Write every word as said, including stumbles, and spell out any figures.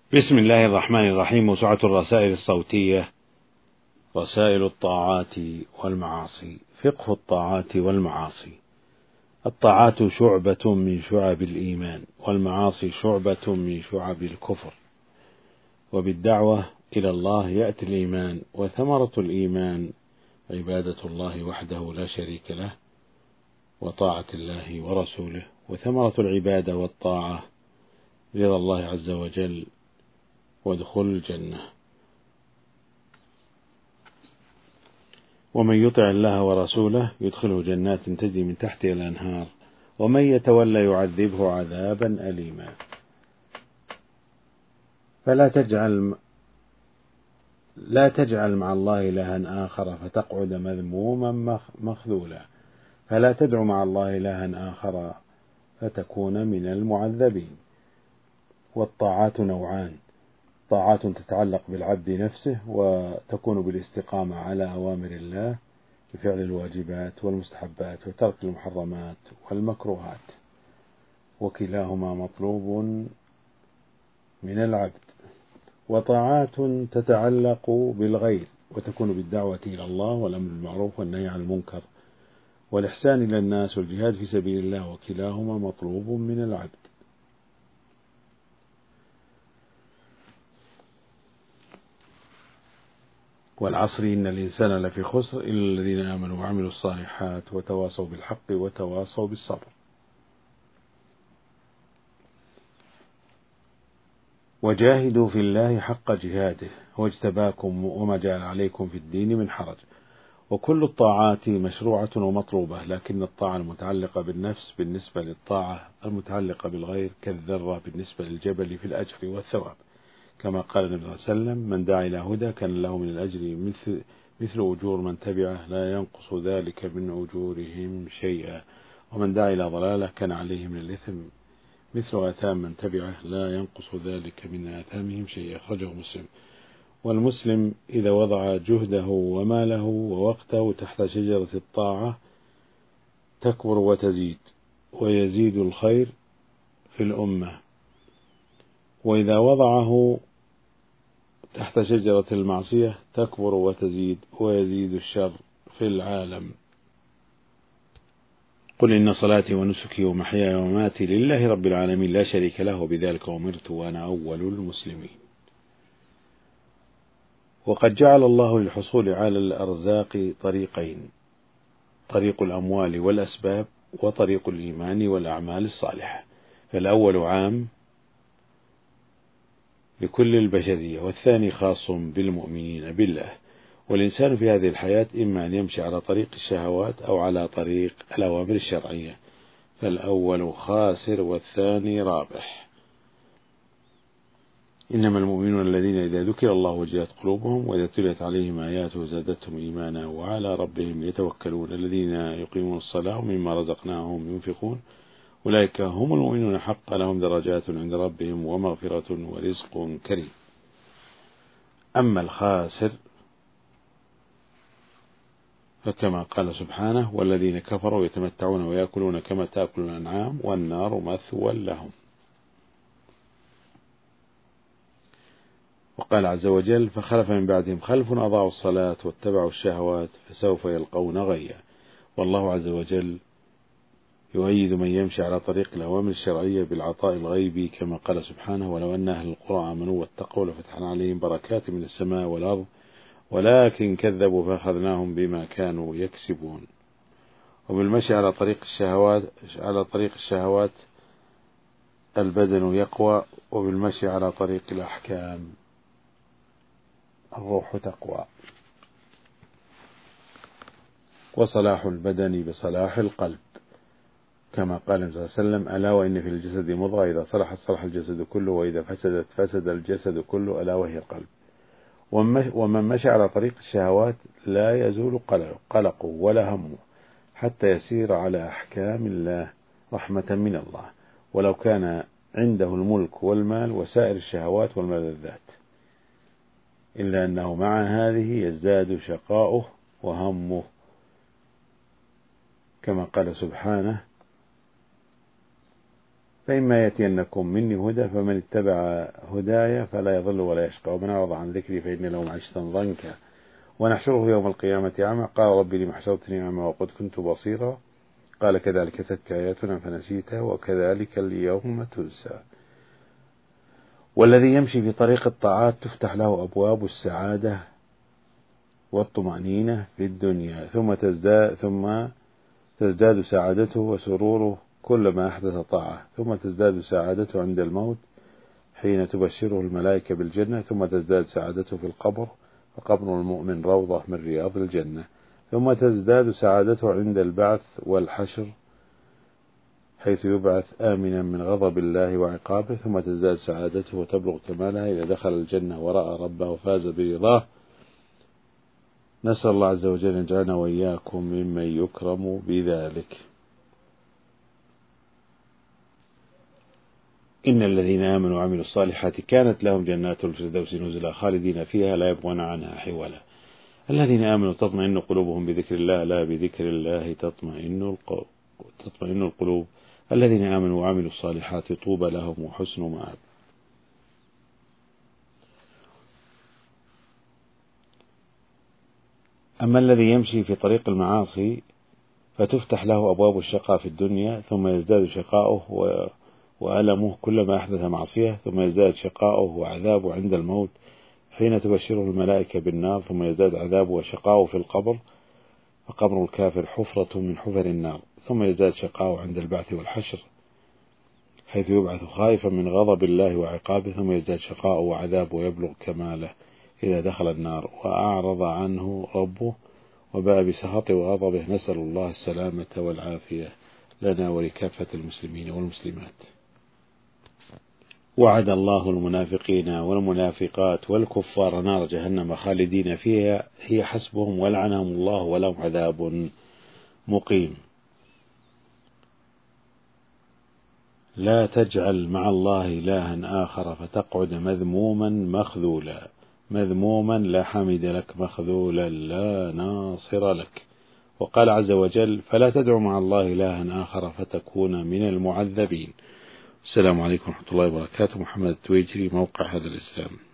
بسم الله الرحمن الرحيم. موسوعة الرسائل الصوتية، رسائل الطاعات والمعاصي. فقه الطاعات والمعاصي. الطاعات شعبة من شعب الإيمان، والمعاصي شعبة من شعب الكفر. وبالدعوة إلى الله يأتي الإيمان، وثمرة الإيمان عبادة الله وحده لا شريك له وطاعة الله ورسوله. وثمرة العبادة والطاعة رضا الله عز وجل ودخول الجنة. ومن يطع الله ورسوله يدخله جنات تجري من تحتها الأنهار، ومن يتولى يعذبه عذابا أليما. فلا تجعل لا تجعل مع الله إلها آخر فتقعد مذموما مخذولا. فلا تدع مع الله إلها آخر فتكون من المعذبين. والطاعات نوعان: طاعات تتعلق بالعبد نفسه وتكون بالاستقامة على أوامر الله بفعل الواجبات والمستحبات وترك المحرمات والمكروهات، وكلاهما مطلوب من العبد. وطاعات تتعلق بالغير وتكون بالدعوة إلى الله والأمر بالمعروف والنهي عن المنكر والإحسان إلى الناس والجهاد في سبيل الله، وكلاهما مطلوب من العبد. والعصر إن الإنسان لفي خسر إلا الذين آمنوا وعملوا الصالحات وتواصوا بالحق وتواصوا بالصبر. وجاهدوا في الله حق جهاده واجتباكم وما جعل عليكم في الدين من حرج. وكل الطاعات مشروعة ومطلوبة، لكن الطاعة المتعلقة بالنفس بالنسبة للطاعة المتعلقة بالغير كالذرة بالنسبة للجبل في الأجر والثواب، كما قال النبي صلى الله عليه وسلم: من دعا إلى هدى كان له من الأجر مثل, مثل أجور من تبعه لا ينقص ذلك من أجورهم شيئا، ومن دعا إلى ضلالة كان عليه من الإثم مثل آثام من تبعه لا ينقص ذلك من آثامهم شيئا. أخرجه مسلم. والمسلم إذا وضع جهده وماله ووقته تحت شجرة الطاعة تكبر وتزيد ويزيد الخير في الأمة، وإذا وضعه تحت شجرة المعصية تكبر وتزيد ويزيد الشر في العالم. قل إن صلاتي ونسكي ومحياي ومماتي لله رب العالمين لا شريك له وبذلك أمرت وأنا أول المسلمين. وقد جعل الله للحصول على الأرزاق طريقين: طريق الأموال والأسباب، وطريق الإيمان والأعمال الصالحة. فالأول عام بكل البشرية، والثاني خاص بالمؤمنين بالله. والإنسان في هذه الحياة إما أن يمشي على طريق الشهوات أو على طريق الأوامر الشرعية، فالأول خاسر والثاني رابح. إنما المؤمنون الذين إذا ذكر الله وجلت قلوبهم وإذا تليت عليهم آياته زادتهم إيمانا وعلى ربهم يتوكلون الذين يقيمون الصلاة ومما رزقناهم ينفقون أولئك هم المؤمنون حقا لهم درجات عند ربهم ومغفرة ورزق كريم. أما الخاسر فكما قال سبحانه: والذين كفروا يتمتعون ويأكلون كما تأكل الأنعام والنار مثوى لهم. وقال عز وجل: فخلف من بعدهم خلف أضاعوا الصلاة واتبعوا الشهوات فسوف يلقون غيا. والله عز وجل يؤيد من يمشي على طريق الأوامر الشرعية بالعطاء الغيبي، كما قال سبحانه: ولو أن أهل القرى آمنوا واتقوا لفتحنا عليهم بركات من السماء والأرض ولكن كذبوا فأخذناهم بما كانوا يكسبون. وبالمشي على طريق الشهوات على طريق الشهوات البدن يقوى، وبالمشي على طريق الأحكام الروح تقوى. وصلاح البدن بصلاح القلب، كما قال النبي صلى الله عليه وسلم: ألا وإن في الجسد مضغة إذا صلحت صلح الجسد كله وإذا فسدت فسد الجسد كله ألا وهي القلب. ومن مشى على طريق الشهوات لا يزول قلقه ولا همه حتى يسير على أحكام الله رحمة من الله، ولو كان عنده الملك والمال وسائر الشهوات والملذات، إلا أنه مع هذه يزداد شقاؤه وهمه، كما قال سبحانه: فإما يأتينكم مني هدى فمن اتبع هدايا فلا يضل ولا يشقى ومن أعرض عن ذكري فإن له معيشة ضنكا ونحشره يوم القيامة أعمى قال ربي لم حشرتني أعمى وقد كنت بصيرا قال كذلك أتتك آياتنا فنسيتها وكذلك اليوم تنسى. والذي يمشي في طريق الطاعات تفتح له أبواب السعادة والطمأنينة في الدنيا ثم تزداد ثم تزداد سعادته وسروره كلما أحدث طاعة ثم تزداد سعادته عند الموت حين تبشره الملائكة بالجنة ثم تزداد سعادته في القبر فقبر المؤمن روضة من رياض الجنة ثم تزداد سعادته عند البعث والحشر حيث يبعث آمنا من غضب الله وعقابه ثم تزداد سعادته وتبلغ كمالها إذا دخل الجنة ورأى ربه وفاز برضاه. نسأل الله عز وجل أن يجعلنا وإياكم ممن يكرم بذلك. إن الذين آمنوا وعملوا الصالحات كانت لهم جنات الفردوس نزلا خالدين فيها لا يبغون عنها حولا. الذين آمنوا تطمئن قلوبهم بذكر الله لا بذكر الله تطمئن تطمئن القلوب. الذين آمنوا وعملوا الصالحات طوبى لهم وحسن مآب. أما الذي يمشي في طريق المعاصي فتفتح له أبواب الشقاء في الدنيا ثم يزداد شقاؤه وألمه كلما أحدث معصية ثم يزداد شقاؤه وعذابه عند الموت حين تبشره الملائكة بالنار ثم يزداد عذابه وشقاؤه في القبر فقبر الكافر حفرة من حفر النار ثم يزداد شقاؤه عند البعث والحشر حيث يبعث خائفا من غضب الله وعقابه ثم يزداد شقاؤه وعذابه ويبلغ كماله إذا دخل النار وأعرض عنه ربه وباء بسخطه وغضبه. نسأل الله السلامة والعافية لنا ولكافة المسلمين والمسلمات. وعد الله المنافقين والمنافقات والكفار نار جهنم خالدين فيها هي حسبهم ولعنهم الله ولهم عذاب مقيم. لا تجعل مع الله إلها آخر فتقعد مذموما مخذولا مذموما لا حمد لك مخذولا لا ناصر لك. وقال عز وجل فلا تدع مع الله إلها آخر فتكون من المعذبين. السلام عليكم ورحمة الله وبركاته. محمد التويجري، موقع هذا الإسلام.